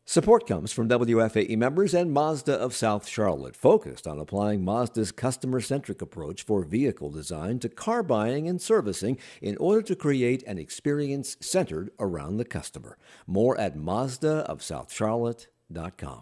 Support comes from WFAE members and Mazda of South Charlotte, focused on applying Mazda's customer-centric approach for vehicle design to car buying and servicing in order to create an experience centered around the customer. More at MazdaofSouthCharlotte.com.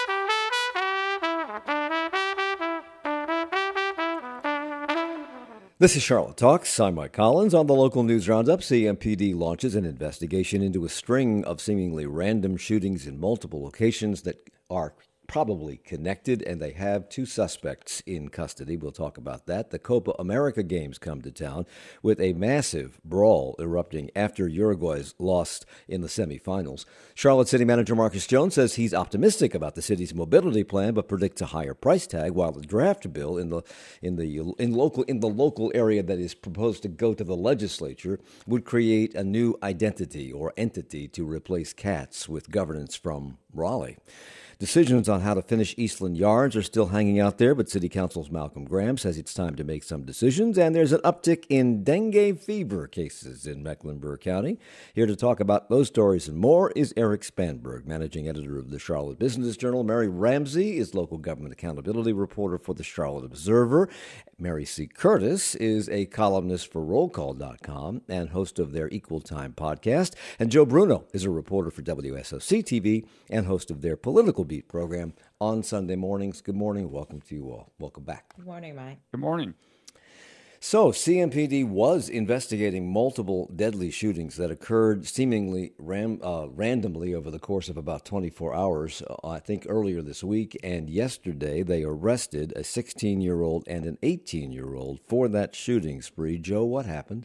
This is Charlotte Talks. I'm Mike Collins. On the local news roundup, CMPD launches an investigation into a string of seemingly random shootings in multiple locations that are probably connected, and they have two suspects in custody. We'll talk about that. The Copa America games come to town with a massive brawl erupting after Uruguay's lost in the semifinals. Charlotte City Manager Marcus Jones says he's optimistic about the city's mobility plan, but predicts a higher price tag, while the draft bill in the local area that is proposed to go to the legislature would create a new identity or entity to replace CATS with governance from Raleigh. Decisions on how to finish Eastland Yards are still hanging out there, but City Council's Malcolm Graham says it's time to make some decisions, and there's an uptick in dengue fever cases in Mecklenburg County. Here to talk about those stories and more is Eric Spanberg, managing editor of the Charlotte Business Journal. Mary Ramsey is local government accountability reporter for the Charlotte Observer. Mary C. Curtis is a columnist for RollCall.com and host of their Equal Time podcast. And Joe Bruno is a reporter for WSOC TV and host of their Political Beat program on Sunday mornings. Good morning. Welcome to you all. Welcome back. Good morning, Mike. Good morning. So, CMPD was investigating multiple deadly shootings that occurred seemingly randomly over the course of about 24 hours, I think earlier this week. And yesterday, they arrested a 16-year-old and an 18-year-old for that shooting spree. Joe, what happened?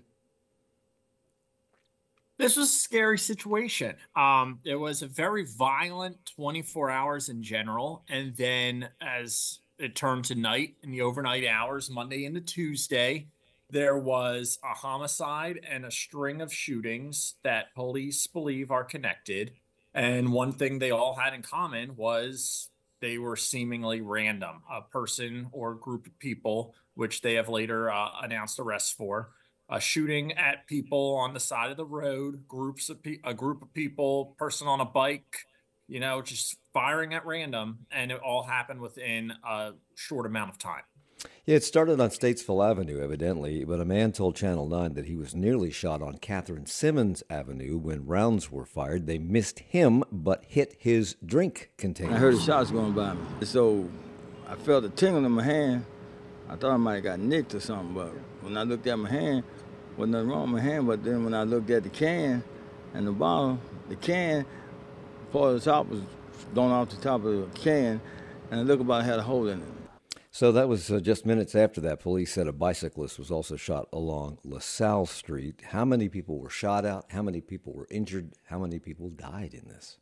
This was a scary situation. It was a very violent 24 hours in general. And then as it turned to night in the overnight hours, Monday into Tuesday, there was a homicide and a string of shootings that police believe are connected. And one thing they all had in common was they were seemingly random. A person or group of people, which they have later announced arrests for, shooting at people on the side of the road, a group of people, person on a bike, just firing at random, and it all happened within a short amount of time. Yeah, it started on Statesville Avenue, evidently, but a man told Channel 9 that he was nearly shot on Catherine Simmons Avenue when rounds were fired. They missed him, but hit his drink container. I heard the shots going by me, so I felt a tingle in my hand. I thought I might have got nicked or something, but when I looked at my hand, wasn't nothing wrong with my hand, but then when I looked at the can and the bottle, the can, part of the top was blown off the top of the can, and it looked about had a hole in it. So that was just minutes after that. Police said a bicyclist was also shot along LaSalle Street. How many people were shot at? How many people were injured? How many people died in this?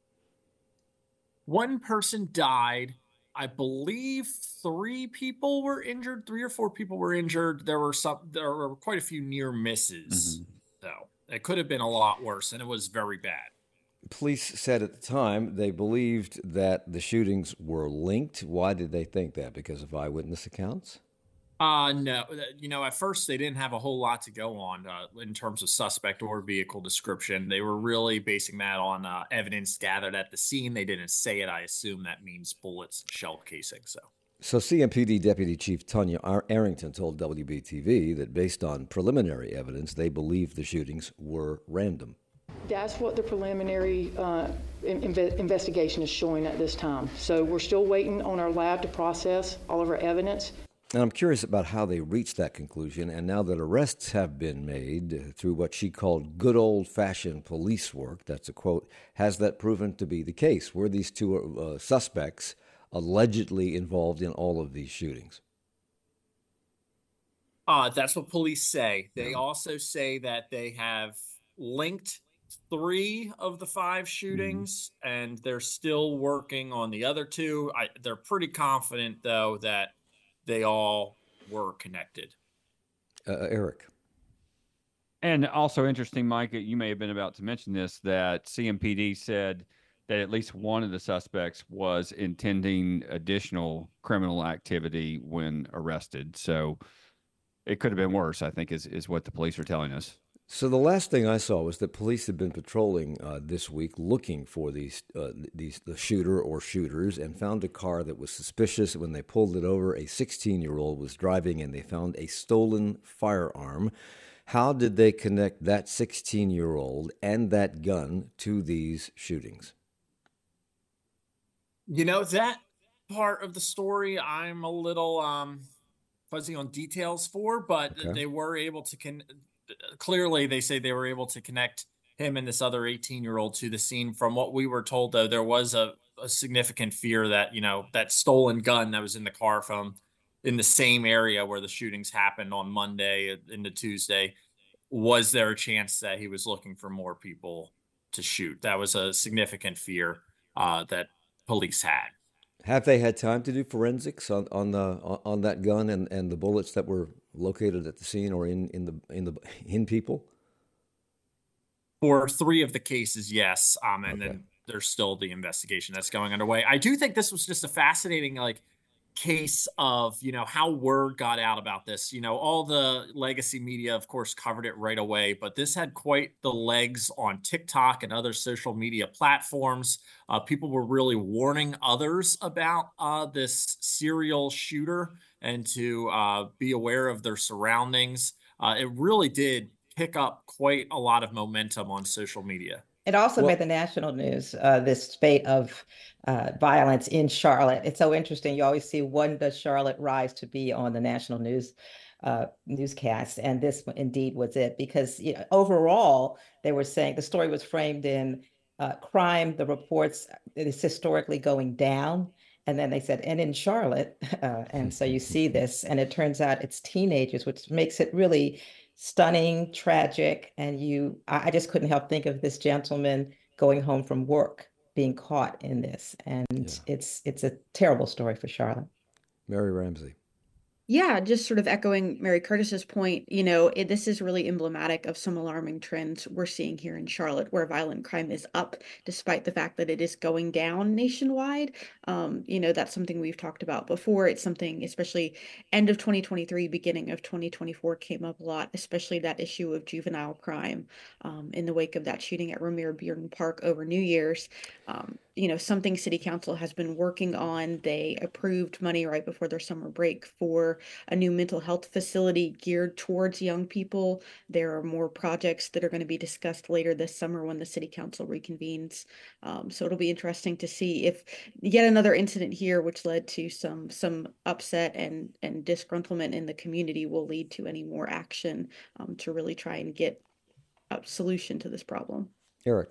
One person died. I believe 3 people were injured. 3 or 4 people were injured. There were quite a few near misses, though. It could have been a lot worse, and it was very bad. Police said at the time they believed that the shootings were linked. Why did they think that? Because of eyewitness accounts? No. At first they didn't have a whole lot to go on in terms of suspect or vehicle description. They were really basing that on evidence gathered at the scene. They didn't say it. I assume that means bullets and shell casing. So CMPD Deputy Chief Tanya Arrington told WBTV that based on preliminary evidence, they believe the shootings were random. That's what the preliminary investigation is showing at this time. So we're still waiting on our lab to process all of our evidence. And I'm curious about how they reached that conclusion. And now that arrests have been made through what she called good old-fashioned police work, that's a quote, has that proven to be the case? Were these two suspects allegedly involved in all of these shootings? That's what police say. They also say that they have linked 3 of the 5 shootings, and they're still working on the other 2. They're pretty confident, though, that they all were connected. Eric. And also interesting, Mike, you may have been about to mention this, that CMPD said that at least one of the suspects was intending additional criminal activity when arrested. So it could have been worse, I think, is what the police are telling us. So the last thing I saw was that police had been patrolling this week, looking for the shooter or shooters, and found a car that was suspicious. When they pulled it over, a 16-year-old was driving, and they found a stolen firearm. How did they connect that 16-year-old and that gun to these shootings? That part of the story, I'm a little fuzzy on details for, but Okay. they were able to clearly they say they were able to connect him and this other 18-year-old to the scene. From what we were told, though, there was a significant fear that, that stolen gun that was in the car from in the same area where the shootings happened on Monday into Tuesday, was there a chance that he was looking for more people to shoot? That was a significant fear that police had. Have they had time to do forensics on that gun and the bullets that were located at the scene or in people? For 3 of the cases, yes. And Okay. then there's still the investigation that's going underway. I do think this was just a fascinating case of, how word got out about this. All the legacy media, of course, covered it right away, but this had quite the legs on TikTok and other social media platforms. People were really warning others about this serial shooter and to be aware of their surroundings. It really did pick up quite a lot of momentum on social media. It also Well, made the national news, this spate of violence in Charlotte. It's so interesting. You always see, when does Charlotte rise to be on the national newscast? And this indeed was it, because overall, they were saying the story was framed in crime. The reports, it is historically going down. And then they said, and in Charlotte. And so you see this, and it turns out it's teenagers, which makes it really stunning, tragic. And I just couldn't help think of this gentleman going home from work being caught in this. And Yeah. it's a terrible story for Charlotte. Mary Ramsey. Yeah, just sort of echoing Mary Curtis's point, this is really emblematic of some alarming trends we're seeing here in Charlotte, where violent crime is up, despite the fact that it is going down nationwide. That's something we've talked about before. It's something, especially end of 2023, beginning of 2024, came up a lot, especially that issue of juvenile crime in the wake of that shooting at Ramir Bearden Park over New Year's. Something City Council has been working on. They approved money right before their summer break for a new mental health facility geared towards young people. There are more projects that are going to be discussed later this summer when the City Council reconvenes. So it'll be interesting to see if yet another incident here, which led to some upset and disgruntlement in the community, will lead to any more action to really try and get a solution to this problem. Eric.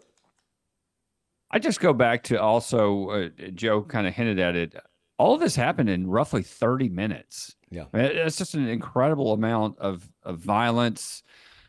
I just go back to also, Joe kind of hinted at it. All of this happened in roughly 30 minutes. Yeah. I mean, it's just an incredible amount of violence.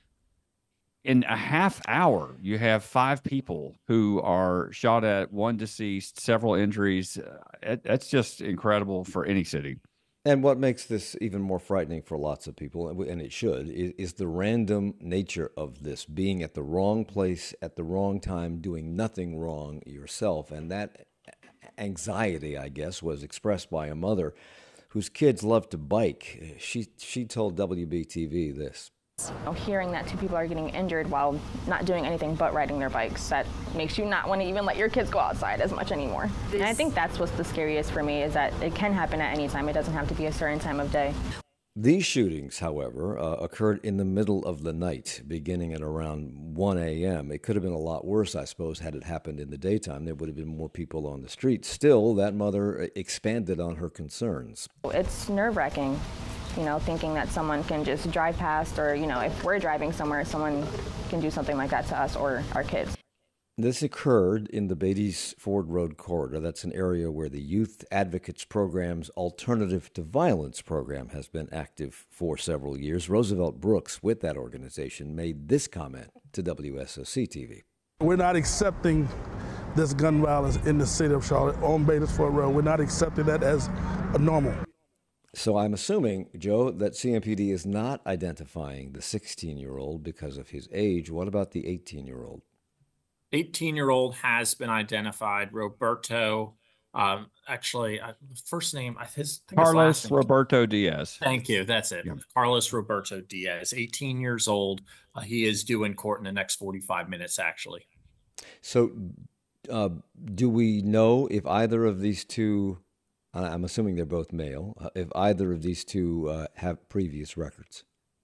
In a half hour, you have 5 people who are shot at, 1 deceased, several injuries. That's just incredible for any city. And what makes this even more frightening for lots of people, and it should, is the random nature of this, being at the wrong place at the wrong time, doing nothing wrong yourself. And that anxiety, I guess, was expressed by a mother whose kids love to bike. She told WBTV this. Hearing that 2 people are getting injured while not doing anything but riding their bikes, that makes you not want to even let your kids go outside as much anymore. And I think that's what's the scariest for me, is that it can happen at any time. It doesn't have to be a certain time of day. These shootings, however, occurred in the middle of the night, beginning at around 1 a.m. It could have been a lot worse, I suppose, had it happened in the daytime. There would have been more people on the street. Still, that mother expanded on her concerns. It's nerve-wracking, thinking that someone can just drive past, or, if we're driving somewhere, someone can do something like that to us or our kids. This occurred in the Beatties Ford Road corridor. That's an area where the Youth Advocates Program's Alternative to Violence program has been active for several years. Roosevelt Brooks, with that organization, made this comment to WSOC TV. We're not accepting this gun violence in the city of Charlotte on Beatties Ford Road. We're not accepting that as a normal. So I'm assuming, Joe, that CMPD is not identifying the 16-year-old because of his age. What about the 18-year-old? 18-year-old has been identified, Roberto Actually, first name, I think his Carlos last name. Roberto Diaz. Thank you. That's it. Yeah. Carlos Roberto Diaz, 18 years old. He is due in court in the next 45 minutes, actually. So, do we know if either of these two, I'm assuming they're both male, if either of these two have previous records?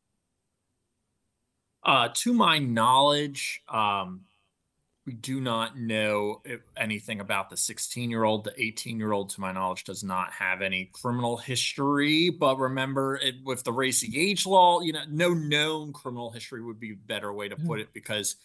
To my knowledge, we do not know anything about the 16-year-old. The 18-year-old, to my knowledge, does not have any criminal history. But remember, with the racing age law, no known criminal history would be a better way to put it, because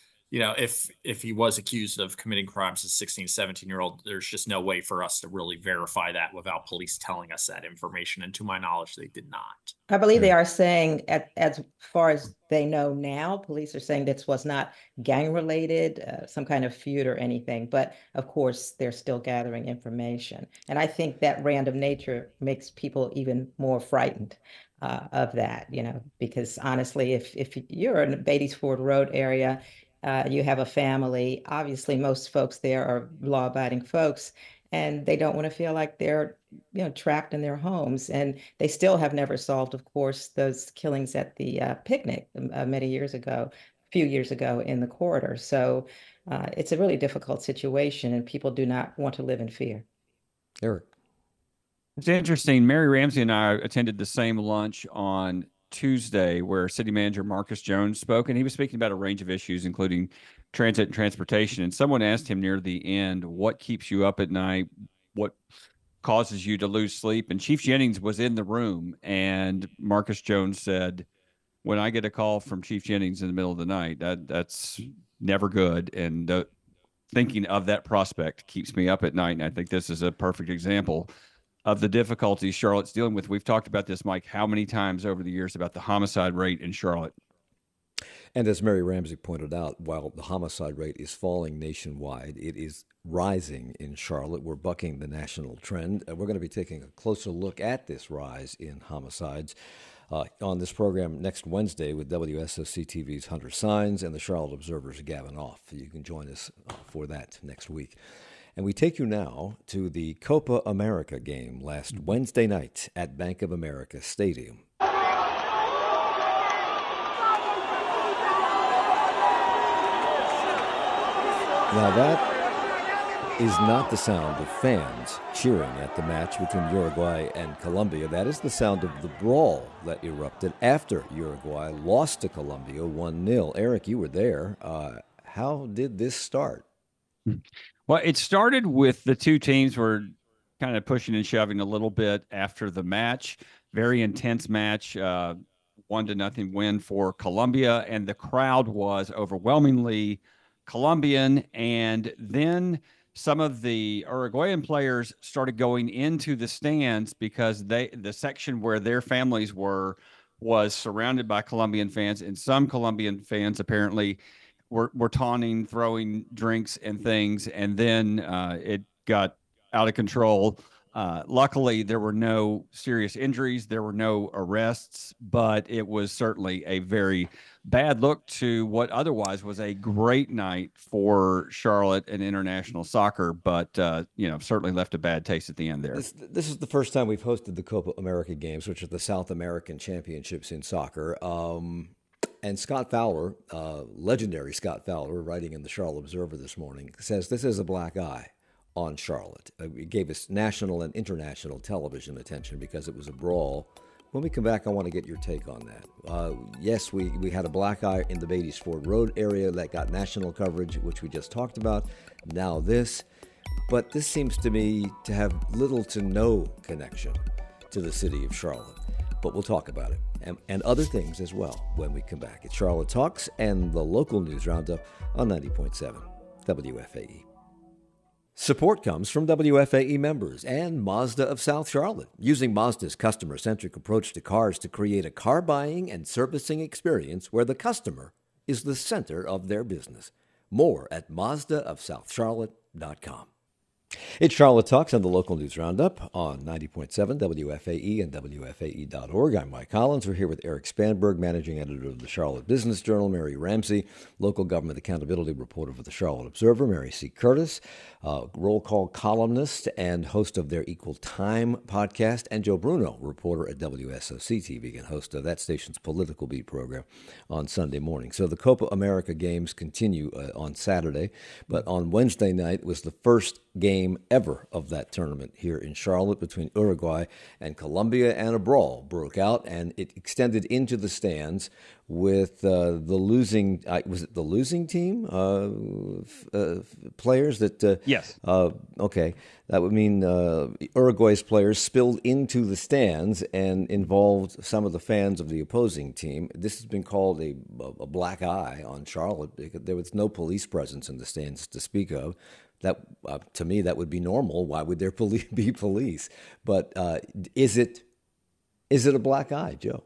if he was accused of committing crimes as 16, 17-year-old, there's just no way for us to really verify that without police telling us that information. And to my knowledge, they did not. I believe they are saying, as far as they know now, police are saying this was not gang related, some kind of feud or anything. But of course, they're still gathering information. And I think that random nature makes people even more frightened of that, because honestly, if you're in the Beatties Ford Road area, you have a family, obviously most folks there are law-abiding folks, and they don't want to feel like they're trapped in their homes. And they still have never solved, of course, those killings at the picnic many years ago, a few years ago in the corridor. So it's a really difficult situation, and people do not want to live in fear. Eric. It's interesting. Mary Ramsey and I attended the same lunch on Tuesday where City Manager Marcus Jones spoke, and he was speaking about a range of issues, including transit and transportation. And someone asked him near the end, what keeps you up at night? What causes you to lose sleep? And Chief Jennings was in the room, and Marcus Jones said, when I get a call from Chief Jennings in the middle of the night, that's never good. And thinking of that prospect keeps me up at night. And I think this is a perfect example of the difficulties Charlotte's dealing with. We've talked about this, Mike, how many times over the years about the homicide rate in Charlotte. And as Mary Ramsey pointed out, while the homicide rate is falling nationwide, it is rising in Charlotte. We're bucking the national trend. We're going to be taking a closer look at this rise in homicides on this program next Wednesday with WSOC TV's Hunter Sines and the Charlotte Observer's Gavin Off. You can join us for that next week. And we take you now to the Copa America game last Wednesday night at Bank of America Stadium. Now that is not the sound of fans cheering at the match between Uruguay and Colombia. That is the sound of the brawl that erupted after Uruguay lost to Colombia 1-0. Eric, you were there. How did this start? Well, it started with the two teams were kind of pushing and shoving a little bit after the match. Very intense match, 1-0 win for Colombia, and the crowd was overwhelmingly Colombian. And then some of the Uruguayan players started going into the stands because the section where their families were was surrounded by Colombian fans, and some Colombian fans apparently were taunting, throwing drinks and things, and then it got out of control. Luckily, there were no serious injuries. There were no arrests, but it was certainly a very bad look to what otherwise was a great night for Charlotte and international soccer, but certainly left a bad taste at the end there. This is the first time we've hosted the Copa America games, which are the South American championships in soccer. And Scott Fowler, legendary Scott Fowler, writing in the Charlotte Observer this morning, says this is a black eye on Charlotte. It gave us national and international television attention because it was a brawl. When we come back, I want to get your take on that. Yes, we had a black eye in the Beatties Ford Road area that got national coverage, which we just talked about. Now this. But this seems to me to have little to no connection to the city of Charlotte. But we'll talk about it and other things as well when we come back. It's Charlotte Talks and the local news roundup on 90.7 WFAE. Support comes from WFAE members and Mazda of South Charlotte, using Mazda's customer-centric approach to cars to create a car buying and servicing experience where the customer is the center of their business. More at MazdaofSouthCharlotte.com. It's Charlotte Talks on the local news roundup on 90.7 WFAE and WFAE.org. I'm Mike Collins. We're here with Eric Spanberg, managing editor of the Charlotte Business Journal, Mary Ramsey, local government accountability reporter for the Charlotte Observer, Mary C. Curtis, roll call columnist and host of their Equal Time podcast, and Joe Bruno, reporter at WSOC TV and host of that station's Political Beat program on Sunday morning. So the Copa America games continue on Saturday, but on Wednesday night was the first game ever of that tournament here in Charlotte between Uruguay and Colombia, and a brawl broke out, and it extended into the stands with the losing, was it the losing team players that? Yes. Okay. That would mean Uruguay's players spilled into the stands and involved some of the fans of the opposing team. This has been called a black eye on Charlotte because there was no police presence in the stands to speak of. That to me, that would be normal. Why would there be police? But is it a black eye, Joe?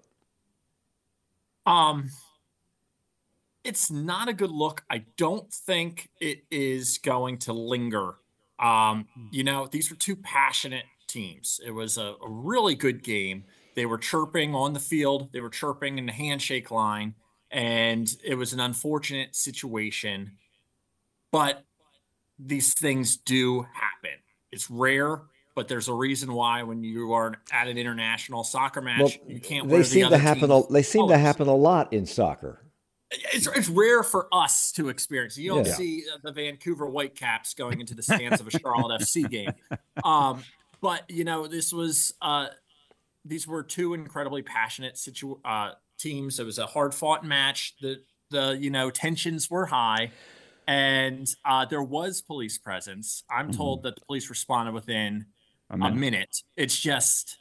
It's not a good look. I don't think it is going to linger. These were two passionate teams. It was a really good game. They were chirping on the field. They were chirping in the handshake line, and it was an unfortunate situation. But these things do happen. It's rare, but there's a reason why when you are at an international soccer match, you can't wear the other team's They seem to happen a lot in soccer. It's rare for us to experience. You don't see the Vancouver Whitecaps going into the stands of a Charlotte FC game. But these were two incredibly passionate teams. It was a hard fought match. The tensions were high. And there was police presence. I'm told that the police responded within a minute. It's just,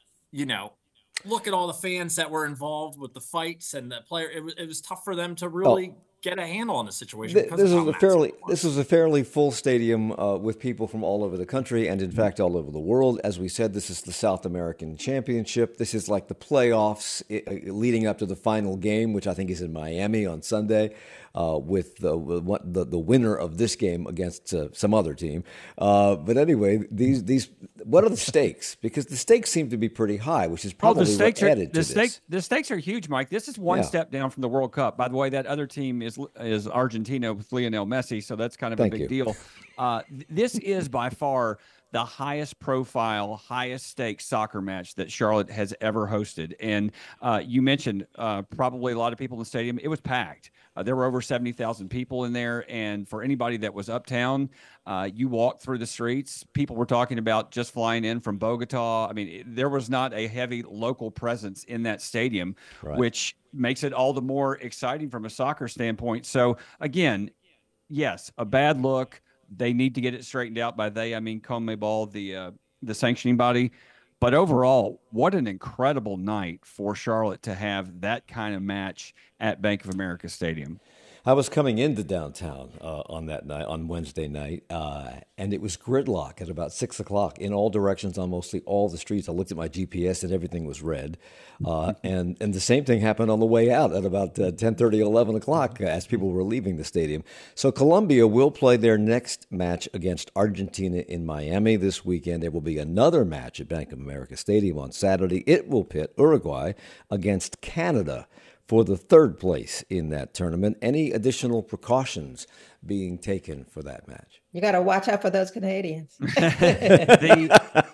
look at all the fans that were involved with the fights and the player. It was tough for them to really get a handle on the situation. This was a fairly full stadium with people from all over the country and, in fact, all over the world. As we said, this is the South American Championship. This is like the playoffs leading up to the final game, which I think is in Miami on Sunday, with the winner of this game against some other team. But anyway, these what are the stakes? Because the stakes seem to be pretty high, which is probably what added to this. The stakes are huge, Mike. This is one step down from the World Cup. By the way, that other team is Argentina with Lionel Messi, so that's kind of a big deal. This is by far the highest profile, highest stakes soccer match that Charlotte has ever hosted. And you mentioned probably a lot of people in the stadium. It was packed. There were over 70,000 people in there. And for anybody that was uptown, you walked through the streets. People were talking about just flying in from Bogota. I mean, there was not a heavy local presence in that stadium, which makes it all the more exciting from a soccer standpoint. So again, yes, a bad look. They need to get it straightened out. By they, I mean CONMEBOL, the sanctioning body. But overall, what an incredible night for Charlotte to have that kind of match at Bank of America Stadium. I was coming into downtown on that night, on Wednesday night, and it was gridlock at about 6 o'clock in all directions on mostly all the streets. I looked at my GPS and everything was red. And the same thing happened on the way out at about 10:30, 11 o'clock as people were leaving the stadium. So Colombia will play their next match against Argentina in Miami this weekend. There will be another match at Bank of America Stadium on Saturday. It will pit Uruguay against Canada for the third place in that tournament. Any additional precautions being taken for that match? You got to watch out for those Canadians. There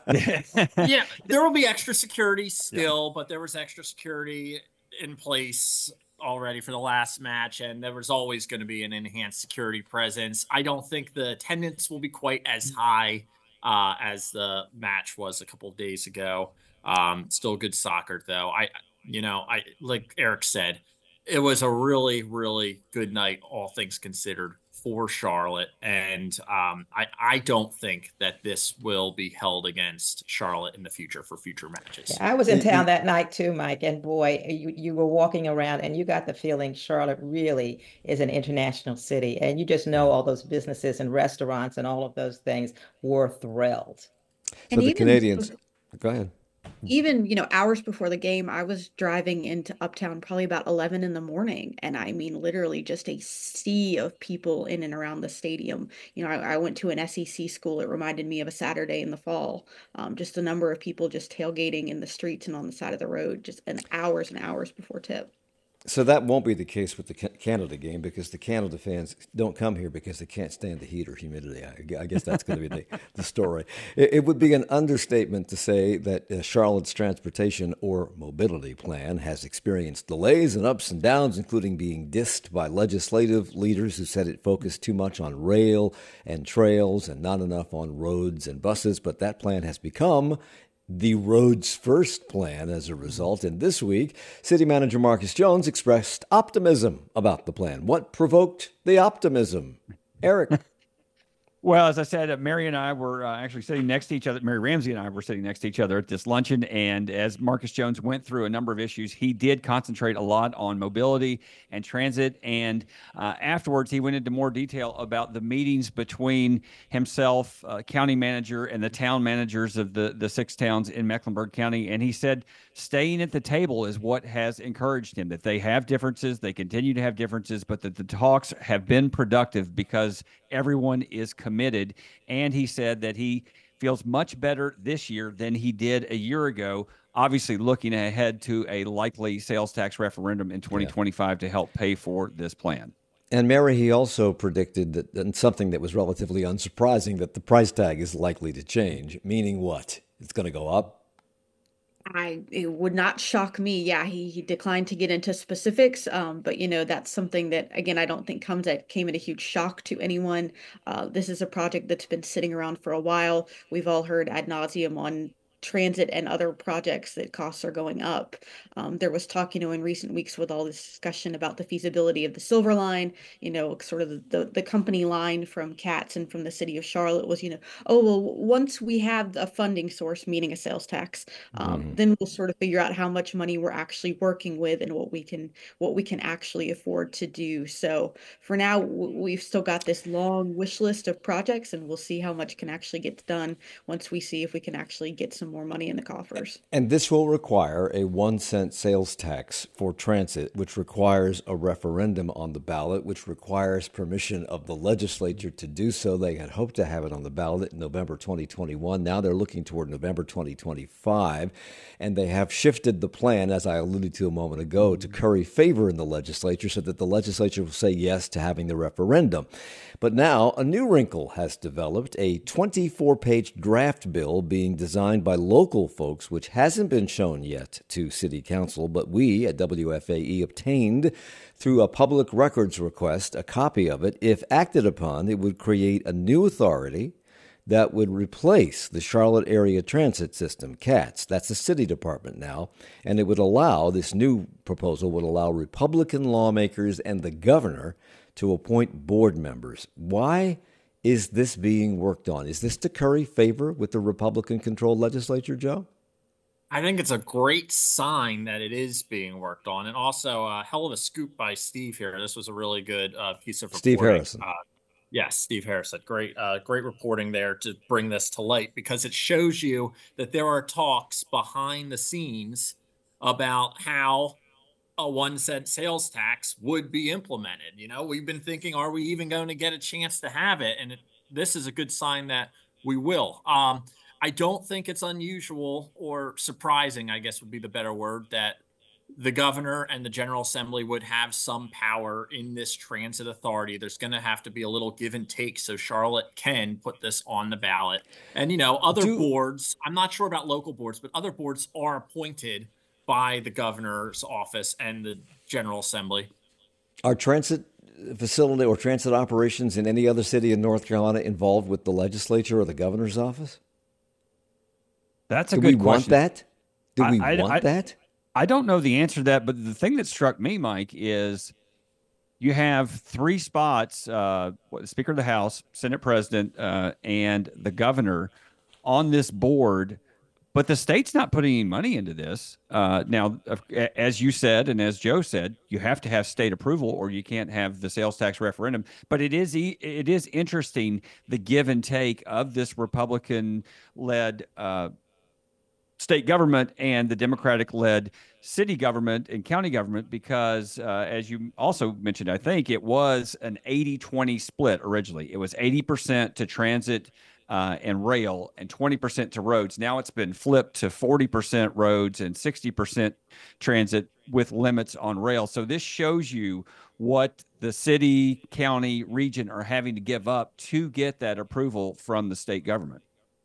will be extra security still, but there was extra security in place already for the last match, and there was always going to be an enhanced security presence. I don't think the attendance will be quite as high as the match was a couple of days ago. Still good soccer, though. I like Eric said, it was a really, really good night, all things considered, for Charlotte. And I don't think that this will be held against Charlotte in the future for future matches. Yeah, I was in town that night too, Mike, and boy, you were walking around and you got the feeling Charlotte really is an international city. And you just know all those businesses and restaurants and all of those things were thrilled. So the Canadians, go ahead. even, hours before the game, I was driving into Uptown probably about 11 in the morning. And I mean, literally just a sea of people in and around the stadium. I went to an SEC school. It reminded me of a Saturday in the fall. Just the number of people just tailgating in the streets and on the side of the road, just hours and hours before tip. So that won't be the case with the Canada game because the Canada fans don't come here because they can't stand the heat or humidity. I guess that's going to be the story. It would be an understatement to say that Charlotte's transportation or mobility plan has experienced delays and ups and downs, including being dissed by legislative leaders who said it focused too much on rail and trails and not enough on roads and buses. But that plan has become the roads first plan as a result. And this week, City Manager Marcus Jones expressed optimism about the plan. What provoked the optimism? Eric. Well, as I said, Mary and I were actually sitting next to each other. Mary Ramsey and I were sitting next to each other at this luncheon. And as Marcus Jones went through a number of issues, he did concentrate a lot on mobility and transit. And afterwards, he went into more detail about the meetings between himself, county manager, and the town managers of the 6 towns in Mecklenburg County. And he said staying at the table is what has encouraged him, that they have differences, they continue to have differences, but that the talks have been productive because everyone is committed. And he said that he feels much better this year than he did a year ago, obviously looking ahead to a likely sales tax referendum in 2025 to help pay for this plan. And Mary, he also predicted that, and something that was relatively unsurprising, that the price tag is likely to change, meaning what? It's going to go up? It would not shock me. Yeah, he declined to get into specifics, but that's something that, again, I don't think came at a huge shock to anyone. This is a project that's been sitting around for a while. We've all heard ad nauseum on transit and other projects that costs are going up. There was talk, in recent weeks with all this discussion about the feasibility of the Silver Line, sort of the company line from CATS and from the city of Charlotte was, oh, well, once we have a funding source, meaning a sales tax, then we'll sort of figure out how much money we're actually working with and what we can actually afford to do. So for now, we've still got this long wish list of projects, and we'll see how much can actually get done once we see if we can actually get some more money in the coffers. And this will require a 1-cent sales tax for transit, which requires a referendum on the ballot, which requires permission of the legislature to do so. They had hoped to have it on the ballot in November 2021. Now they're looking toward November 2025, and they have shifted the plan, as I alluded to a moment ago, to curry favor in the legislature so that the legislature will say yes to having the referendum. But now a new wrinkle has developed, a 24-page draft bill being designed by local folks, which hasn't been shown yet to City Council, but we at WFAE obtained through a public records request a copy of it. If acted upon, it would create a new authority that would replace the Charlotte Area Transit System, CATS. That's the city department now. And it would allow, this new proposal would allow Republican lawmakers and the governor to appoint board members. Why is this being worked on? Is this to curry favor with the Republican-controlled legislature, Joe? I think it's a great sign that it is being worked on. And also a hell of a scoop by Steve here. This was a really good piece of reporting. Steve Harrison. Yes, Steve Harrison. Great reporting there to bring this to light, because it shows you that there are talks behind the scenes about how a 1-cent sales tax would be implemented. We've been thinking, are we even going to get a chance to have it? And this is a good sign that we will. I don't think it's unusual or surprising, I guess would be the better word, that the governor and the General Assembly would have some power in this transit authority. There's going to have to be a little give and take so Charlotte can put this on the ballot. And, other boards, I'm not sure about local boards, but other boards are appointed by the governor's office and the General Assembly. Are transit facility or transit operations in any other city in North Carolina involved with the legislature or the governor's office? That's a good question. Do we want that? I don't know the answer to that, but the thing that struck me, Mike, is you have 3 spots, the Speaker of the House, Senate President, and the governor on this board, but the state's not putting any money into this. Now, as you said, and as Joe said, you have to have state approval or you can't have the sales tax referendum. But it is interesting, the give and take of this Republican-led state government and the Democratic-led city government and county government, because as you also mentioned, I think it was an 80-20 split originally. It was 80% to transit and rail and 20% to roads. Now it's been flipped to 40% roads and 60% transit with limits on rail. So this shows you what the city, county, region are having to give up to get that approval from the state government.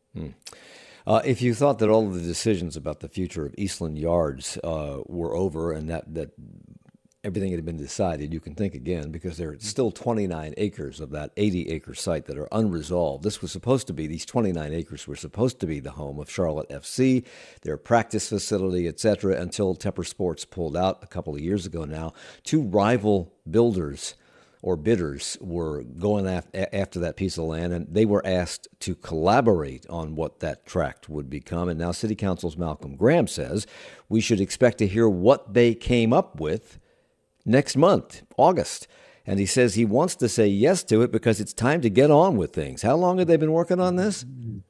If you thought that all of the decisions about the future of Eastland Yards were over and that everything had been decided, you can think again, because there are still 29 acres of that 80-acre site that are unresolved. These 29 acres were supposed to be the home of Charlotte FC, their practice facility, etc., until Tepper Sports pulled out a couple of years ago now. Two rival builders or bidders were going after that piece of land, and they were asked to collaborate on what that tract would become. And now City Council's Malcolm Graham says we should expect to hear what they came up with next month, August. And he says he wants to say yes to it because it's time to get on with things. How long have they been working on this?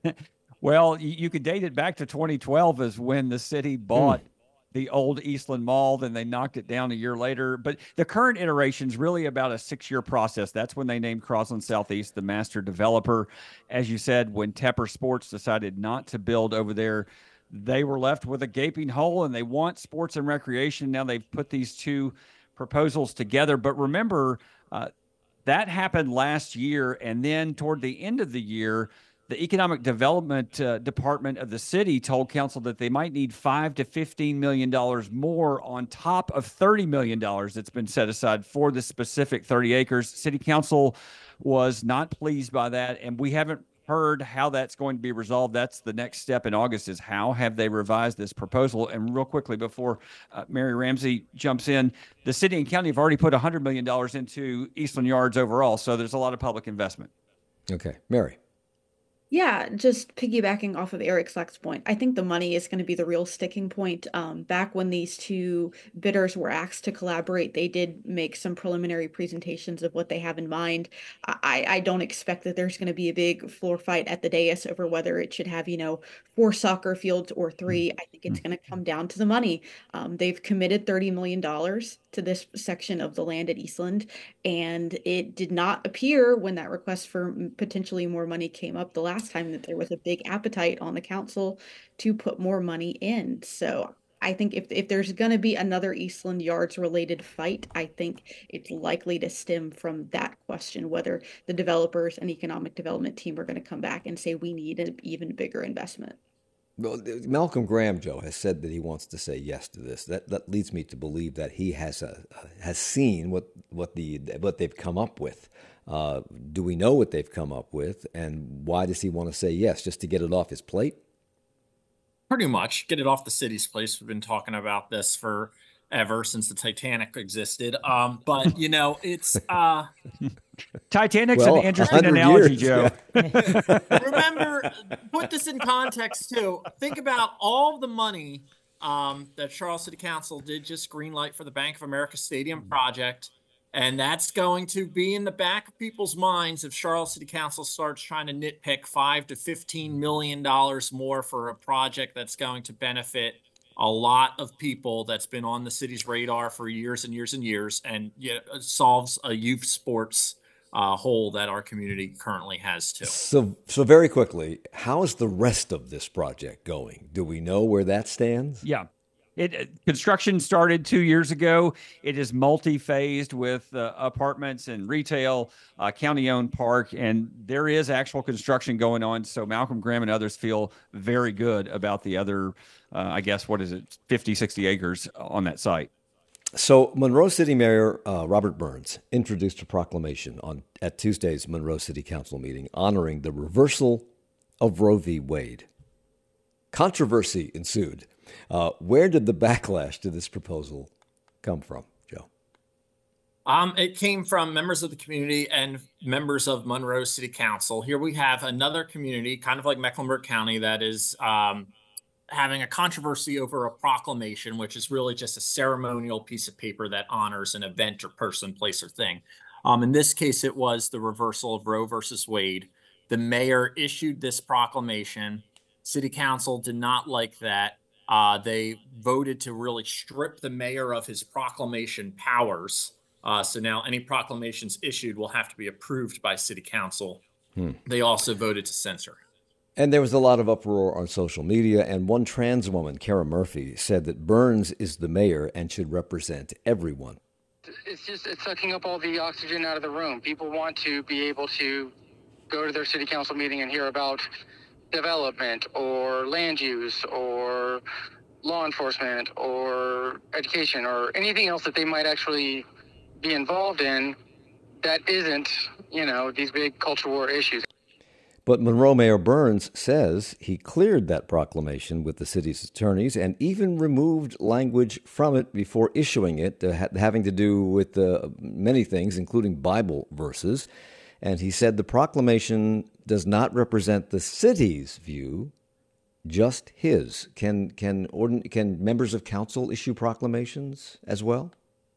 Well, you could date it back to 2012 as when the city bought the old Eastland Mall, then they knocked it down a year later. But the current iteration is really about a 6-year process. That's when they named Crossland Southeast the master developer. As you said, when Tepper Sports decided not to build over there, they were left with a gaping hole, and they want sports and recreation. Now they've put these two proposals together. But remember, that happened last year, and then toward the end of the year, the Economic Development Department of the city told council that they might need $5 to $15 million more on top of $30 million that's been set aside for the specific 30 acres. City council was not pleased by that, and we haven't heard how that's going to be resolved. That's the next step in August, is how have they revised this proposal. And real quickly, before Mary Ramsey jumps in, the city and county have already put $100 million into Eastland Yards overall, so there's a lot of public investment. Okay, Mary. Yeah, just piggybacking off of Eric's last point, I think the money is going to be the real sticking point. Back when these two bidders were asked to collaborate, they did make some preliminary presentations of what they have in mind. I don't expect that there's going to be a big floor fight at the dais over whether it should have, 4 soccer fields or 3. I think it's going to come down to the money. They've committed $30 million to this section of the land at Eastland, and it did not appear when that request for potentially more money came up the last time that there was a big appetite on the council to put more money in. So I think if there's going to be another Eastland Yards related fight, I think it's likely to stem from that question, whether the developers and economic development team are going to come back and say we need an even bigger investment. Well, Malcolm Graham, Joe, has said that he wants to say yes to this. That leads me to believe that he has seen what they've come up with. Do we know what they've come up with, and why does he want to say yes? Just to get it off his plate? Pretty much get it off the city's plate. We've been talking about this forever since the Titanic existed. But it's Titanic's an interesting analogy, Joe. Yeah. Remember, put this in context too. Think about all of the money that Charlotte City Council did just greenlight for the Bank of America Stadium project. And that's going to be in the back of people's minds if Charlotte City Council starts trying to nitpick $5 to $15 million more for a project that's going to benefit a lot of people, that's been on the city's radar for years and years and years, and solves a youth sports hole that our community currently has too. So very quickly, how is the rest of this project going? Do we know where that stands? Yeah. Construction started 2 years ago. It is multi-phased with apartments and retail, county-owned park, and there is actual construction going on. So Malcolm Graham and others feel very good about the other, 50, 60 acres on that site. So Monroe City Mayor Robert Burns introduced a proclamation at Tuesday's Monroe City Council meeting honoring the reversal of Roe v. Wade. Controversy ensued. Where did the backlash to this proposal come from, Joe? It came from members of the community and members of Monroe City Council. Here we have another community, kind of like Mecklenburg County, that is having a controversy over a proclamation, which is really just a ceremonial piece of paper that honors an event or person, place, or thing. In this case, it was the reversal of Roe versus Wade. The mayor issued this proclamation City Council did not like that. They voted to really strip the mayor of his proclamation powers. So now any proclamations issued will have to be approved by City Council. They also voted to censor. And there was a lot of uproar on social media, and one trans woman, Kara Murphy, said that Burns is the mayor and should represent everyone. It's sucking up all the oxygen out of the room. People want to be able to go to their city council meeting and hear about development or land use or law enforcement or education or anything else that they might actually be involved in that isn't, these big culture war issues. But Monroe Mayor Burns says he cleared that proclamation with the city's attorneys and even removed language from it before issuing it, having to do with many things, including Bible verses. And he said the proclamation does not represent the city's view, just his. Can members of council issue proclamations as well?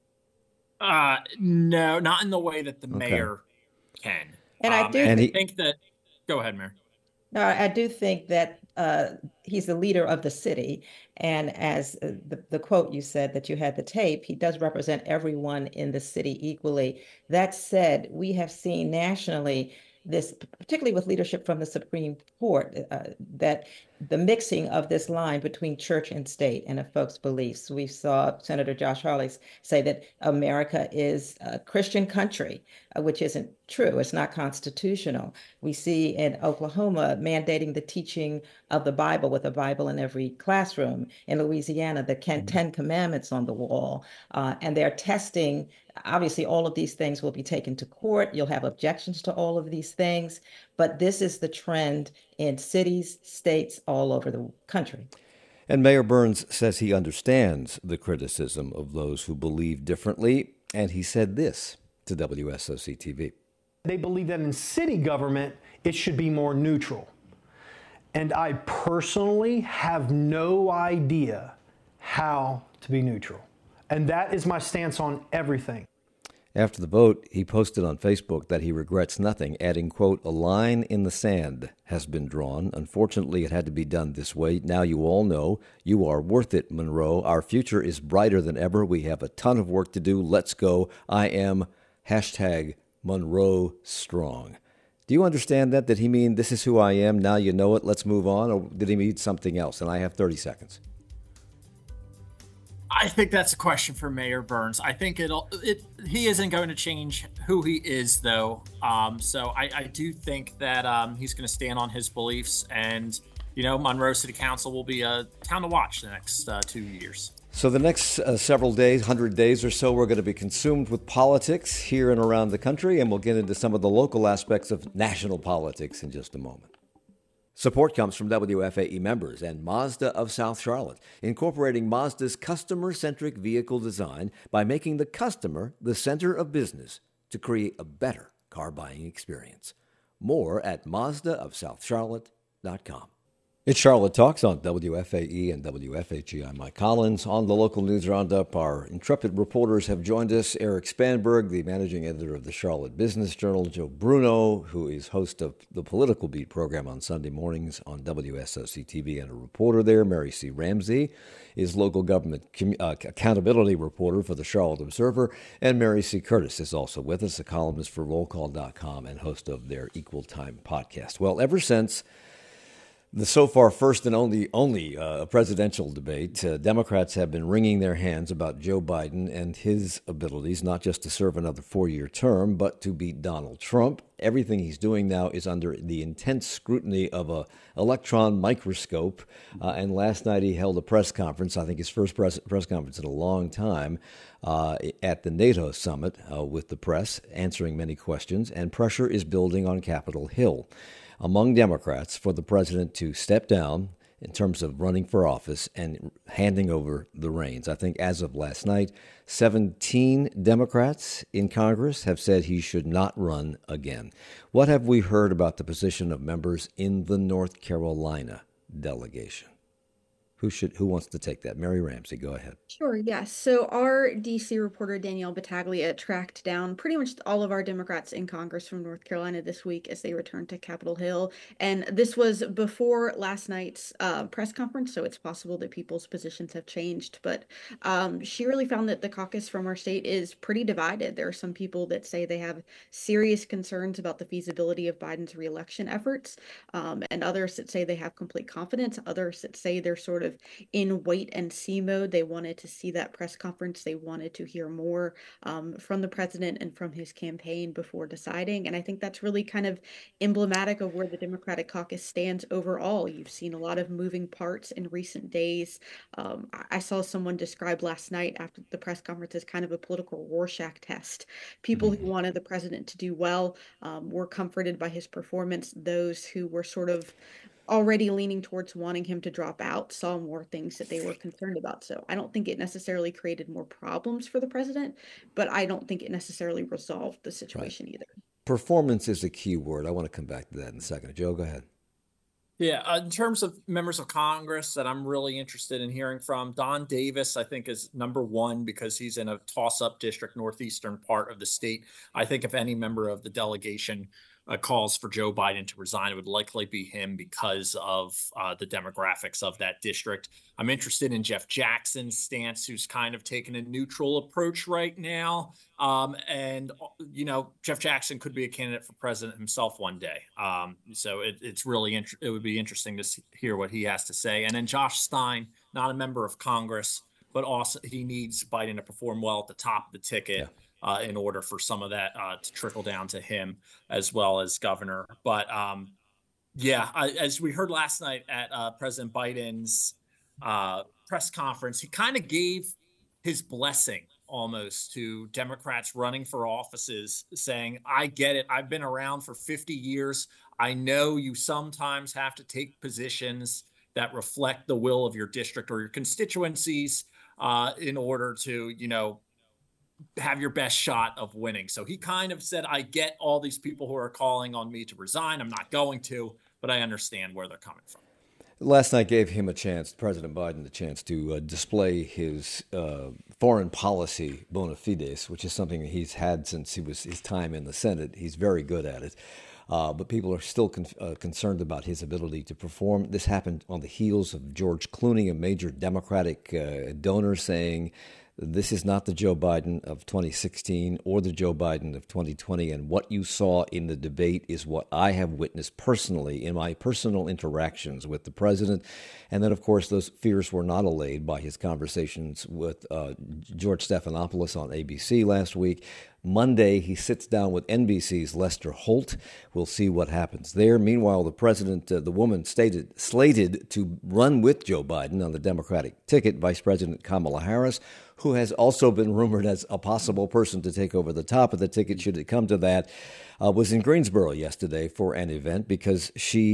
No, not in the way that the mayor can. And I do think that. Go ahead, Mayor. No, I do think that he's the leader of the city. And as the quote you said that you had the tape, he does represent everyone in the city equally. That said, we have seen nationally this, particularly with leadership from the Supreme Court, that the mixing of this line between church and state and of folks' beliefs. We saw Senator Josh Hawley say that America is a Christian country, which isn't true. It's not constitutional. We see in Oklahoma mandating the teaching of the Bible with a Bible in every classroom. In Louisiana, the 10 Commandments on the wall. And they're testing. Obviously, all of these things will be taken to court. You'll have objections to all of these things. But this is the trend in cities, states, all over the country. And Mayor Burns says he understands the criticism of those who believe differently. And he said this to WSOC-TV. They believe that in city government, it should be more neutral. And I personally have no idea how to be neutral. And that is my stance on everything. After the vote, he posted on Facebook that he regrets nothing, adding, quote, "A line in the sand has been drawn. Unfortunately, it had to be done this way. Now you all know you are worth it, Monroe. Our future is brighter than ever. We have a ton of work to do. Let's go. I am #Monroe Strong." Do you understand that? Did he mean this is who I am? Now you know it. Let's move on. Or did he mean something else? And I have 30 seconds. I think that's a question for Mayor Burns. I think he isn't going to change who he is, though. So I do think that he's going to stand on his beliefs, and Monroe City Council will be a town to watch the next 2 years. So the next several days, 100 days or so, we're going to be consumed with politics here and around the country, and we'll get into some of the local aspects of national politics in just a moment. Support comes from WFAE members and Mazda of South Charlotte, incorporating Mazda's customer-centric vehicle design by making the customer the center of business to create a better car buying experience. More at MazdaofSouthCharlotte.com. It's Charlotte Talks on WFAE and WFHE. I'm Mike Collins. On the local news roundup, our intrepid reporters have joined us. Eric Spanberg, the managing editor of the Charlotte Business Journal. Joe Bruno, who is host of the Political Beat program on Sunday mornings on WSOC-TV and a reporter there. Mary C. Ramsey is local government accountability reporter for the Charlotte Observer. And Mary C. Curtis is also with us, a columnist for RollCall.com and host of their Equal Time podcast. Well, ever since the so far first and only presidential debate, Democrats have been wringing their hands about Joe Biden and his abilities, not just to serve another 4-year term, but to beat Donald Trump. Everything he's doing now is under the intense scrutiny of an electron microscope. And last night he held a press conference, I think his first press conference in a long time, at the NATO summit with the press, answering many questions, and pressure is building on Capitol Hill among Democrats for the president to step down in terms of running for office and handing over the reins. I think as of last night, 17 Democrats in Congress have said he should not run again. What have we heard about the position of members in the North Carolina delegation? Who wants to take that? Mary Ramsey, go ahead. Sure, yes. So our DC reporter Danielle Battaglia tracked down pretty much all of our Democrats in Congress from North Carolina this week as they returned to Capitol Hill. And this was before last night's press conference, so it's possible that people's positions have changed. But she really found that the caucus from our state is pretty divided. There are some people that say they have serious concerns about the feasibility of Biden's reelection efforts, and others that say they have complete confidence, others that say they're sort of in wait and see mode. They wanted to see that press conference. They wanted to hear more from the president and from his campaign before deciding. And I think that's really kind of emblematic of where the Democratic caucus stands overall. You've seen a lot of moving parts in recent days. I saw someone describe last night after the press conference as kind of a political Rorschach test. People who wanted the president to do well were comforted by his performance. Those who were sort of already leaning towards wanting him to drop out saw more things that they were concerned about. So I don't think it necessarily created more problems for the president, but I don't think it necessarily resolved the situation either. Performance is a key word. I want to come back to that in a second. Joe, go ahead. Yeah, in terms of members of Congress that I'm really interested in hearing from, Don Davis, I think, is number one because he's in a toss-up district, northeastern part of the state. I think if any member of the delegation calls for Joe Biden to resign, it would likely be him because of the demographics of that district. I'm interested in Jeff Jackson's stance, who's kind of taken a neutral approach right now. And, you know, Jeff Jackson could be a candidate for president himself one day. So it's really, it would be interesting to hear what he has to say. And then Josh Stein, not a member of Congress, but also he needs Biden to perform well at the top of the ticket. Yeah. In order for some of that to trickle down to him as well as governor. But as we heard last night at President Biden's press conference, he kind of gave his blessing almost to Democrats running for offices, saying, I get it. I've been around for 50 years. I know you sometimes have to take positions that reflect the will of your district or your constituencies in order to, you know, have your best shot of winning. So he kind of said, I get all these people who are calling on me to resign. I'm not going to, but I understand where they're coming from. Last night gave him a chance, President Biden, the chance to display his foreign policy bona fides, which is something he's had since his time in the Senate. He's very good at it. But people are still concerned about his ability to perform. This happened on the heels of George Clooney, a major Democratic donor, saying, this is not the Joe Biden of 2016 or the Joe Biden of 2020. And what you saw in the debate is what I have witnessed personally in my personal interactions with the president. And then, of course, those fears were not allayed by his conversations with George Stephanopoulos on ABC last week. Monday, he sits down with NBC's Lester Holt. We'll see what happens there. Meanwhile, the president, the woman slated to run with Joe Biden on the Democratic ticket, Vice President Kamala Harris, who has also been rumored as a possible person to take over the top of the ticket should it come to that, was in Greensboro yesterday for an event because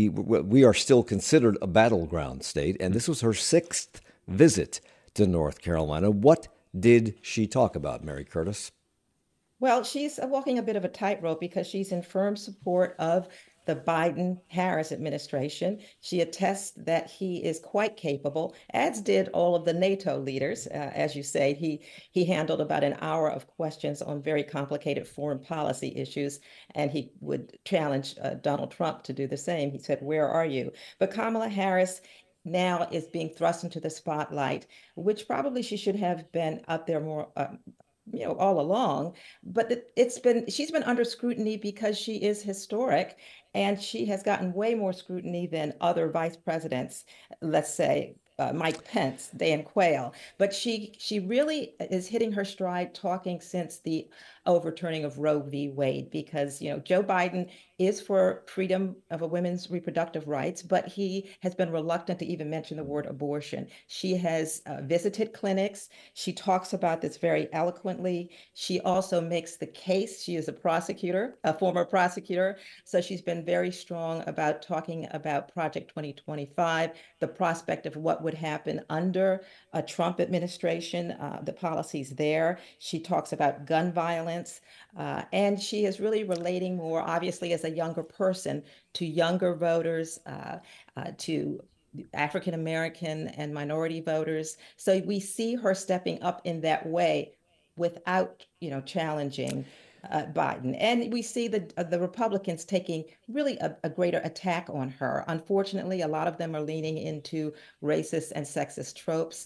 we are still considered a battleground state, and this was her 6th visit to North Carolina. What did she talk about, Mary Curtis? Well, she's walking a bit of a tightrope because she's in firm support of the Biden-Harris administration. She attests that he is quite capable, as did all of the NATO leaders. As you say, he handled about an hour of questions on very complicated foreign policy issues, and he would challenge Donald Trump to do the same. He said, where are you? But Kamala Harris now is being thrust into the spotlight, which probably she should have been up there more all along, but she's been under scrutiny because she is historic, and she has gotten way more scrutiny than other vice presidents, let's say Mike Pence, Dan Quayle. But she really is hitting her stride talking since the overturning of Roe v. Wade, because Joe Biden is for freedom of a women's reproductive rights, but he has been reluctant to even mention the word abortion. She has visited clinics. She talks about this very eloquently. She also makes the case. She is a prosecutor, a former prosecutor. So she's been very strong about talking about Project 2025, the prospect of what would happen under a Trump administration, the policies there. She talks about gun violence. And she is really relating more, obviously, as a younger person to younger voters, to African American and minority voters. So we see her stepping up in that way without, challenging Biden. And we see the Republicans taking really a greater attack on her. Unfortunately, a lot of them are leaning into racist and sexist tropes.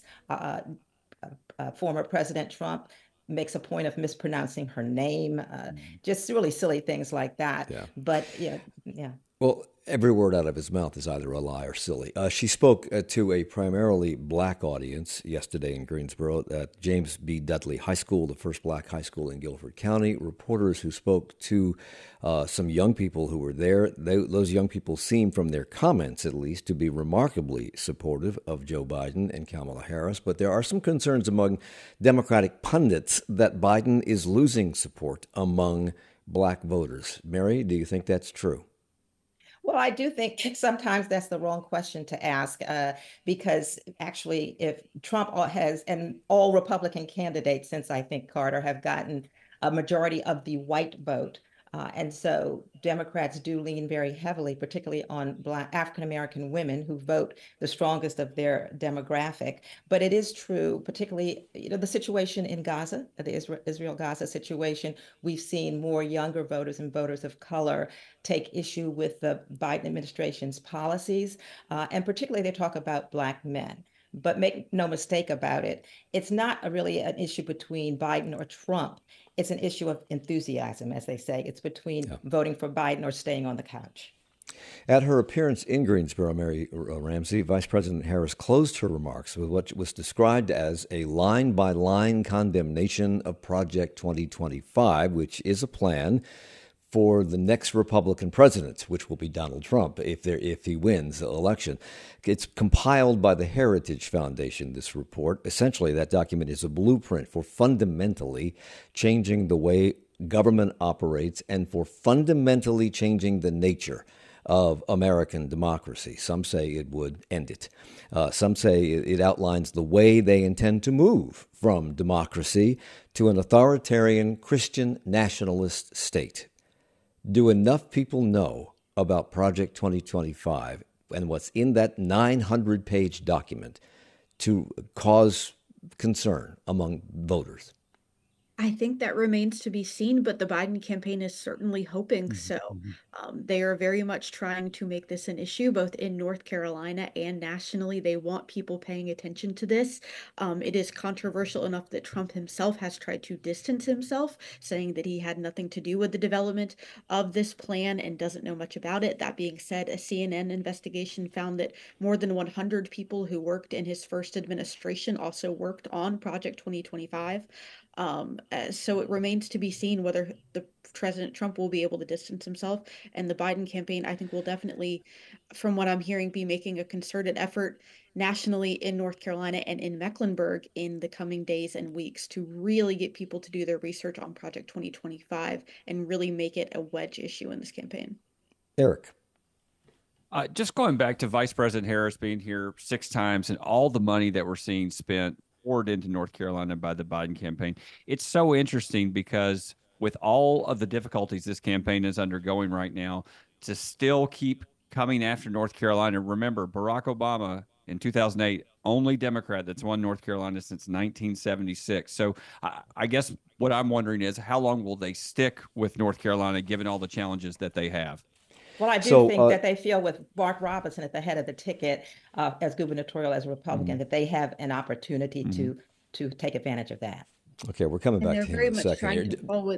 Former President Trump makes a point of mispronouncing her name, just really silly things like that. Yeah. But yeah. Well, every word out of his mouth is either a lie or silly. She spoke to a primarily black audience yesterday in Greensboro at James B. Dudley High School, the first black high school in Guilford County. Reporters who spoke to some young people who were there, those young people seemed, from their comments at least, to be remarkably supportive of Joe Biden and Kamala Harris. But there are some concerns among Democratic pundits that Biden is losing support among black voters. Mary, do you think that's true? Well, I do think sometimes that's the wrong question to ask, because actually, if Trump has, and all Republican candidates since I think Carter have gotten a majority of the white vote. And so Democrats do lean very heavily, particularly on Black African-American women who vote the strongest of their demographic. But it is true, particularly, the situation in Gaza, the Israel-Gaza situation, we've seen more younger voters and voters of color take issue with the Biden administration's policies. And particularly they talk about Black men. But make no mistake about it, it's not really an issue between Biden or Trump. It's an issue of enthusiasm, as they say. It's between voting for Biden or staying on the couch. At her appearance in Greensboro, Mary Ramsey, Vice President Harris closed her remarks with what was described as a line-by-line condemnation of Project 2025, which is a plan for the next Republican president, which will be Donald Trump if he wins the election. It's compiled by the Heritage Foundation, this report. Essentially, that document is a blueprint for fundamentally changing the way government operates and for fundamentally changing the nature of American democracy. Some say it would end it. Some say it outlines the way they intend to move from democracy to an authoritarian Christian nationalist state. Do enough people know about Project 2025 and what's in that 900-page document to cause concern among voters? I think that remains to be seen, but the Biden campaign is certainly hoping so. They are very much trying to make this an issue, both in North Carolina and nationally. They want people paying attention to this. It is controversial enough that Trump himself has tried to distance himself, saying that he had nothing to do with the development of this plan and doesn't know much about it. That being said, a CNN investigation found that more than 100 people who worked in his first administration also worked on Project 2025. So it remains to be seen whether the President Trump will be able to distance himself, and the Biden campaign, I think, will definitely, from what I'm hearing, be making a concerted effort nationally in North Carolina and in Mecklenburg in the coming days and weeks to really get people to do their research on Project 2025 and really make it a wedge issue in this campaign. Eric. Just going back to Vice President Harris being here 6 times and all the money that we're seeing spent poured into North Carolina by the Biden campaign. It's so interesting because with all of the difficulties this campaign is undergoing right now, to still keep coming after North Carolina. Remember, Barack Obama in 2008, only Democrat that's won North Carolina since 1976. So I guess what I'm wondering is how long will they stick with North Carolina given all the challenges that they have? Well, I do think that they feel with Mark Robinson at the head of the ticket as gubernatorial, as a Republican, that they have an opportunity to take advantage of that. Okay, we're coming back to him in a second here.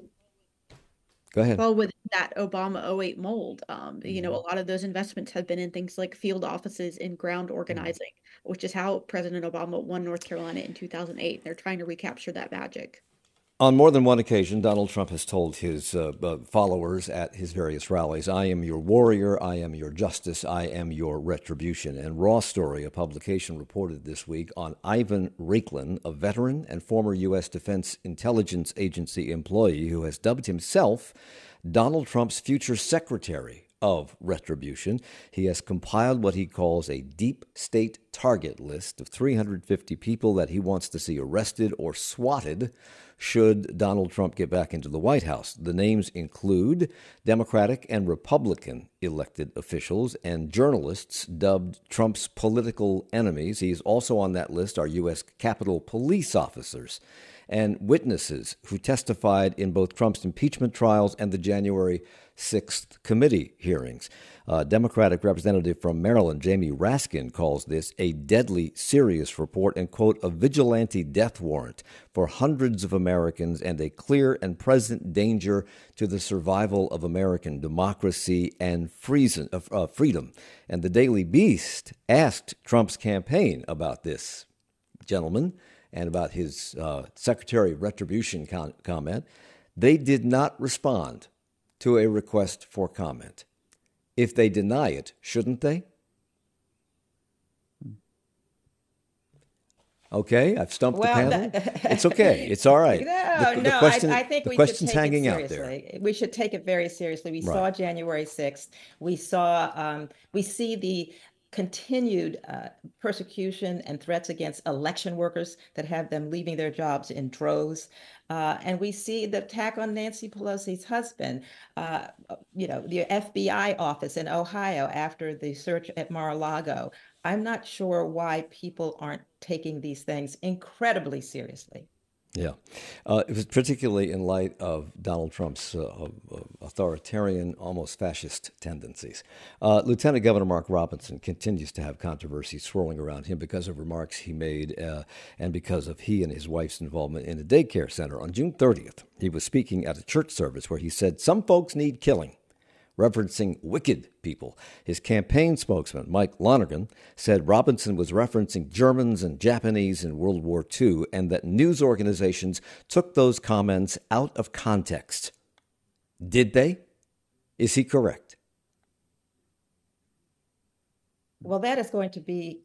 Go ahead. Well, with that Obama 08 mold, a lot of those investments have been in things like field offices and ground organizing, which is how President Obama won North Carolina in 2008. They're trying to recapture that magic. On more than one occasion, Donald Trump has told his followers at his various rallies, "I am your warrior, I am your justice, I am your retribution." And Raw Story, a publication, reported this week on Ivan Raiklin, a veteran and former U.S. Defense Intelligence Agency employee who has dubbed himself Donald Trump's future Secretary of retribution. He has compiled what he calls a deep state target list of 350 people that he wants to see arrested or swatted should Donald Trump get back into the White House. The names include Democratic and Republican elected officials and journalists dubbed Trump's political enemies. He's also on that list are U.S. Capitol police officers and witnesses who testified in both Trump's impeachment trials and the January 6th committee hearings. Democratic representative from Maryland, Jamie Raskin, calls this a deadly serious report and, quote, a vigilante death warrant for hundreds of Americans and a clear and present danger to the survival of American democracy and freedom. And the Daily Beast asked Trump's campaign about this gentleman and about his Secretary of Retribution comment. They did not respond to a request for comment. If they deny it, shouldn't they? Okay, I've stumped the panel. It's okay. It's all right. I think the we question's should take hanging it out seriously. there. We should take it very seriously. We Right. saw January 6th. We see the continued persecution and threats against election workers that have them leaving their jobs in droves. And we see the attack on Nancy Pelosi's husband, the FBI office in Ohio after the search at Mar-a-Lago. I'm not sure why people aren't taking these things incredibly seriously. Yeah. It was particularly in light of Donald Trump's authoritarian, almost fascist tendencies. Lieutenant Governor Mark Robinson continues to have controversy swirling around him because of remarks he made and because of he and his wife's involvement in a daycare center. On June 30th, he was speaking at a church service where he said, "Some folks need killing," referencing wicked people. His campaign spokesman, Mike Lonergan, said Robinson was referencing Germans and Japanese in World War II and that news organizations took those comments out of context. Did they? Is he correct? Well, that is going to be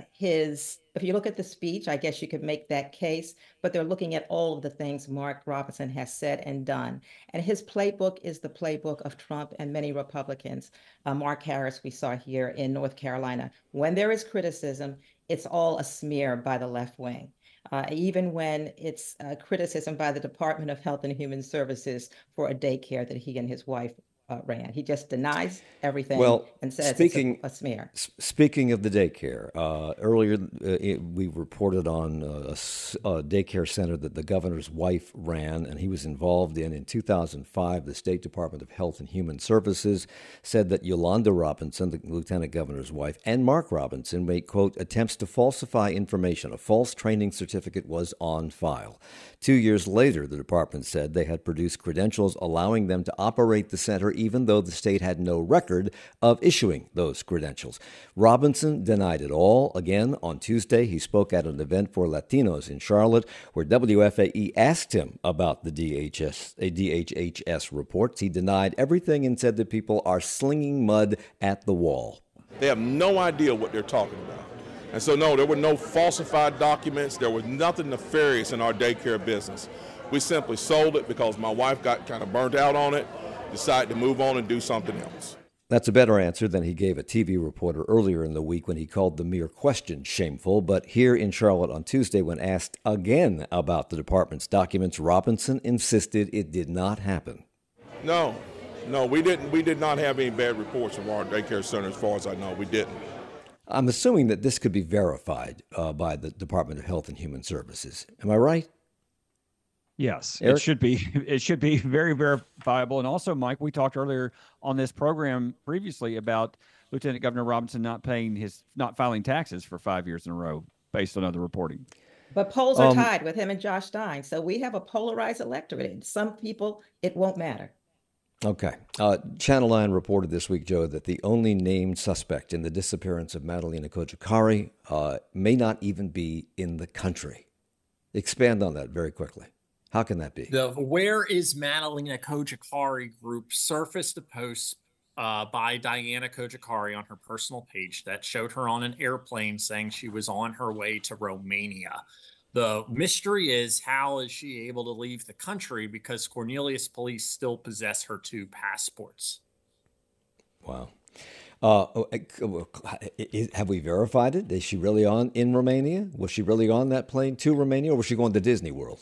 if you look at the speech, I guess you could make that case, but they're looking at all of the things Mark Robinson has said and done. And his playbook is the playbook of Trump and many Republicans. Mark Harris, we saw here in North Carolina. When there is criticism, it's all a smear by the left wing. Even when it's criticism by the Department of Health and Human Services for a daycare that he and his wife ran. He just denies everything and says it's a smear. Speaking of the daycare, earlier we reported on a daycare center that the governor's wife ran and he was involved in. In 2005, the State Department of Health and Human Services said that Yolanda Robinson, the lieutenant governor's wife, and Mark Robinson made, quote, attempts to falsify information. A false training certificate was on file. 2 years later, the department said they had produced credentials allowing them to operate the center even though the state had no record of issuing those credentials. Robinson denied it all. Again, on Tuesday, he spoke at an event for Latinos in Charlotte where WFAE asked him about the DHHS reports. He denied everything and said that people are slinging mud at the wall. They have no idea what they're talking about. And so, no, there were no falsified documents. There was nothing nefarious in our daycare business. We simply sold it because my wife got kind of burnt out on it, decided to move on and do something else. That's a better answer than he gave a TV reporter earlier in the week when he called the mere question shameful. But here in Charlotte on Tuesday, when asked again about the department's documents, Robinson insisted it did not happen. No, we didn't. We did not have any bad reports from our daycare center as far as I know. We didn't. I'm assuming that this could be verified by the Department of Health and Human Services. Am I right? Yes, Eric? it should be. It should be very verifiable. And also, Mike, we talked earlier on this program previously about Lieutenant Governor Robinson not filing taxes for 5 years in a row, based on other reporting. But polls are tied with him and Josh Stein, so we have a polarized electorate. Some people, it won't matter. Okay. Channel 9 reported this week, Joe, that the only named suspect in the disappearance of Madalina Kojikari may not even be in the country. Expand on that very quickly. How can that be? The Where is Madalina Kojikari group surfaced a post by Diana Kojikari on her personal page that showed her on an airplane saying she was on her way to Romania. The mystery is, how is she able to leave the country because Cornelius police still possess her 2 passports? Wow. Have we verified it? Is she really in Romania? Was she really on that plane to Romania, or was she going to Disney World?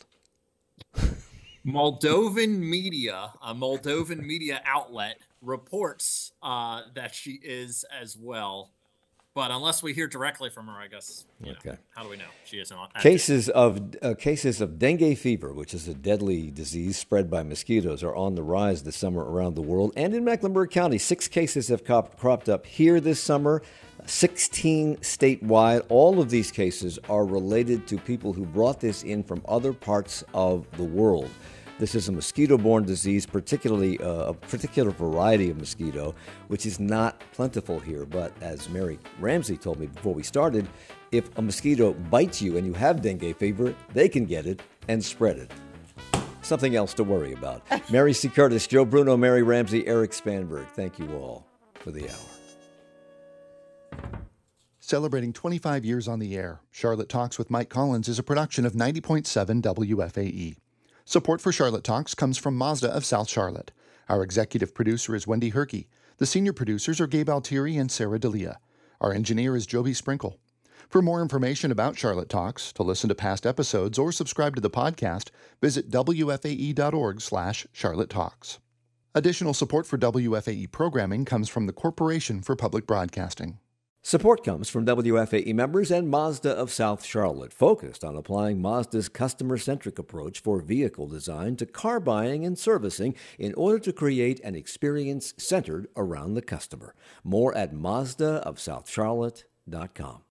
Moldovan media, a Moldovan media outlet, reports that she is as well. But unless we hear directly from her, I guess. Okay. How do we know she isn't on? Cases of dengue fever, which is a deadly disease spread by mosquitoes, are on the rise this summer around the world. And in Mecklenburg County, 6 cases have cropped up here this summer, 16 statewide. All of these cases are related to people who brought this in from other parts of the world. This is a mosquito-borne disease, particularly a particular variety of mosquito, which is not plentiful here. But as Mary Ramsey told me before we started, if a mosquito bites you and you have dengue fever, they can get it and spread it. Something else to worry about. Mary C. Curtis, Joe Bruno, Mary Ramsey, Eric Spanberg, thank you all for the hour. Celebrating 25 years on the air, Charlotte Talks with Mike Collins is a production of 90.7 WFAE. Support for Charlotte Talks comes from Mazda of South Charlotte. Our executive producer is Wendy Herkey. The senior producers are Gabe Altieri and Sarah D'Elia. Our engineer is Joby Sprinkle. For more information about Charlotte Talks, to listen to past episodes, or subscribe to the podcast, visit wfae.org/Charlotte Talks. Additional support for WFAE programming comes from the Corporation for Public Broadcasting. Support comes from WFAE members and Mazda of South Charlotte, focused on applying Mazda's customer-centric approach for vehicle design to car buying and servicing in order to create an experience centered around the customer. More at mazdaofsouthcharlotte.com.